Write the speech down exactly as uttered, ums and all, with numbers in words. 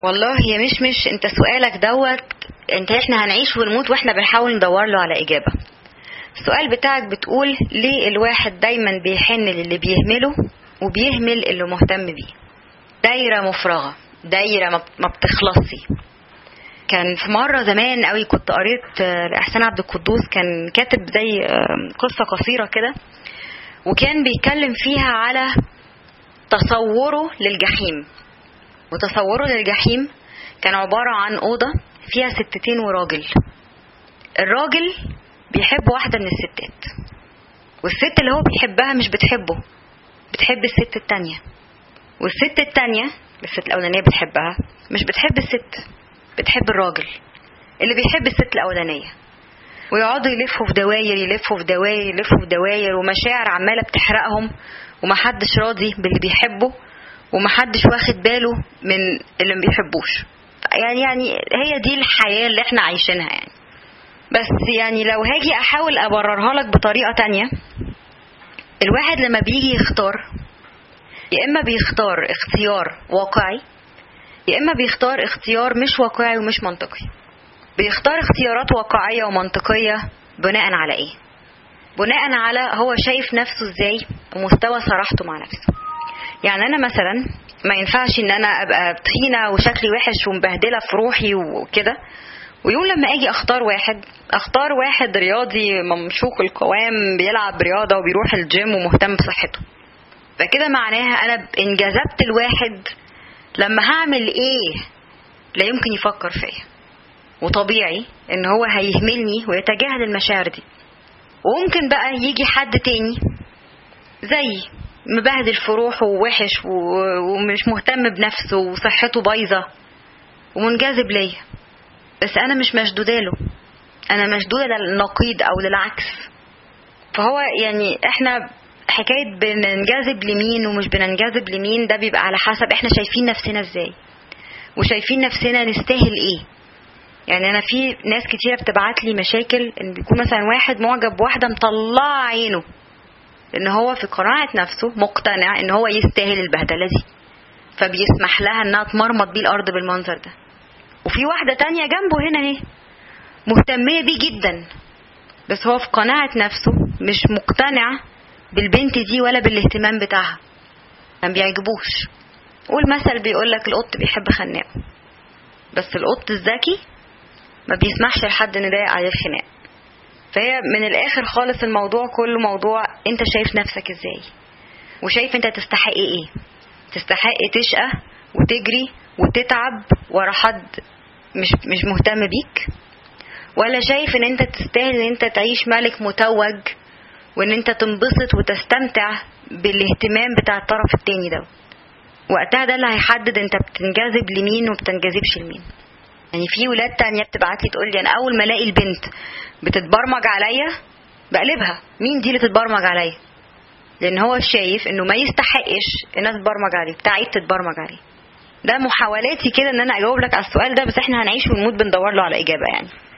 والله هي مش مش انت سؤالك دوت انت احنا هنعيش ونموت واحنا بنحاول ندور له على اجابة. السؤال بتاعك بتقول ليه الواحد دايما بيحن للي بيهمله وبيهمل اللي مهتم بيه. دايرة مفرغة، دايرة ما بتخلصي. كان في مرة زمان قوي كنت قريت لإحسان عبد القدوس، كان كاتب زي قصة قصيرة كده، وكان بيتكلم فيها على تصوره للجحيم. وتصوره للجحيم كان عبارة عن أوضة فيها ستتين وراجل. الراجل بيحب واحدة من الستات، والست اللي هو بيحبها مش بتحبه، بتحب الست التانية. والست التانية الست الأولانية بتحبها مش بتحب الست، بتحب الراجل اللي بيحب الست الأولانية. ويقعدوا يلفوا في دواير يلفوا في دواير يلفوا في دواير ومشاعر عمالة بتحرقهم، ومحدش راضي باللي بيحبه ومحدش واخد باله من اللي ما بيحبوش. يعني يعني هي دي الحياة اللي احنا عايشينها يعني. بس يعني لو هاجي احاول ابررها لك بطريقة تانية، الواحد لما بيجي يختار يا اما بيختار اختيار واقعي يا اما بيختار اختيار مش واقعي ومش منطقي. بيختار اختيارات واقعية ومنطقية بناء على ايه؟ بناء على هو شايف نفسه ازاي ومستوى صراحته مع نفسه. يعني انا مثلا ما ينفعش ان انا ابقى تخينة وشكلي وحش ومبهدلة في روحي وكده، ويوم لما اجي اختار واحد اختار واحد رياضي ممشوق القوام بيلعب رياضة وبيروح الجيم ومهتم بصحته. فكده معناها انا انجذبت الواحد لما هعمل ايه لا يمكن يفكر فيا، وطبيعي ان هو هيهملني ويتجاهل المشاعر دي. وممكن بقى يجي حد تاني زي مبهدل في روحه ووحش ومش مهتم بنفسه وصحته بايظة ومنجذب ليا، بس انا مش مشدودة له، انا مشدودة للنقيض او للعكس. فهو يعني احنا حكاية بننجذب لمين ومش بننجذب لمين ده بيبقى على حسب احنا شايفين نفسنا ازاي وشايفين نفسنا نستاهل ايه. يعني انا في ناس كتيرة بتبعت لي مشاكل ان بيكون مثلا واحد معجب بواحدة مطلع عينه، ان هو في قناعة نفسه مقتنع ان هو يستاهل البهدلة دي، فبيسمح لها انها تمرمط بيه الارض بالمنظر ده. وفي واحدة تانية جنبه هنا اهي مهتمية بيه جدا، بس هو في قناعة نفسه مش مقتنع بالبنت دي ولا بالاهتمام بتاعها، ما بيعجبوش. والمثل بيقولك القط بيحب خناقه، بس القط الذكي ما بيسمحش لحد ان يضايق عليه الخناق. فهي من الاخر خالص الموضوع كله موضوع انت شايف نفسك ازاي، وشايف انت تستحق ايه. تستحق تشقى وتجري وتتعب ورا حد مش مش مهتم بيك، ولا شايف ان انت تستاهل ان انت تعيش ملك متوج وان انت تنبسط وتستمتع بالاهتمام بتاع الطرف التاني ده. وقتها ده اللي هيحدد انت بتنجذب لمين وبتنجذبش لمين. يعني في ولاد تانية بتبعت لي تقول لي انا اول ما الاقي البنت بتتبرمج عليا بقلبها، مين دي اللي تتبرمج عليا؟ لان هو شايف انه ما يستحقش الناس تتبرمج عليه، بتاعي تتبرمج عليه. ده محاولاتي كده ان انا اجاوب لك على السؤال ده، بس احنا هنعيش ونموت بندور له على اجابة يعني.